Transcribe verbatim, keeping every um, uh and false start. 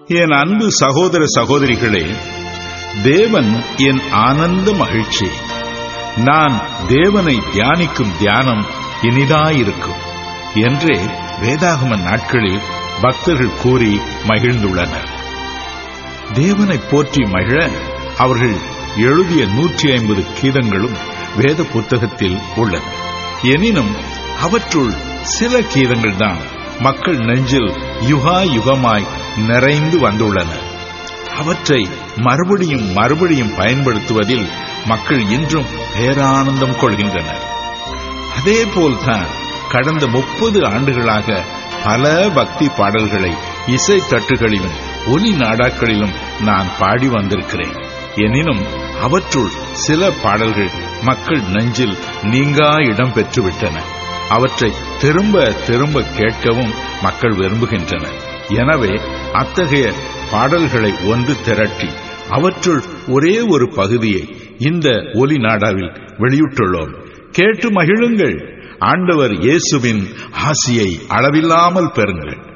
என் அன்பு சகோதர சகோதரிகளே, தேவன் என் ஆனந்த மகிழ்ச்சி. நான் தேவனை தியானிக்கும் தியானம் இனிதாயிருக்கும் என்றே வேதாகம நாட்களில் பக்தர்கள் கூறி மகிழ்ந்துள்ளனர். தேவனை போற்றி மகிழ அவர்கள் எழுதிய நூற்றி ஐம்பது கீதங்களும் வேத புத்தகத்தில் உள்ளன. எனினும் அவற்றுள் சில கீதங்கள் தான் மக்கள் நெஞ்சில் யுகா யுகமாய் நிறைந்து வந்துள்ளன. அவற்றை மறுபடியும் மறுபடியும் பயன்படுத்துவதில் மக்கள் இன்றும் பேரானந்தம் கொள்கின்றனர். அதே போல்தான் கடந்த முப்பது ஆண்டுகளாக பல பக்தி பாடல்களை இசை தட்டுகளிலும் ஒலி நாடாக்களிலும் நான் பாடி வந்திருக்கிறேன். எனினும் அவற்றுள் சில பாடல்கள் மக்கள் நெஞ்சில் நீங்கா இடம் பெற்றுவிட்டன. அவற்றை திரும்ப திரும்ப கேட்கவும் மக்கள் விரும்புகின்றனர். எனவே அத்தகைய பாடல்களை ஒன்று திரட்டி அவற்றுள் ஒரே ஒரு பகுதியை இந்த ஒலி நாடாவில் வெளியிட்டுள்ளோம். கேட்டு மகிழுங்கள். ஆண்டவர் இயேசுவின் ஆசியை அளவில்லாமல் பெறுங்கள்.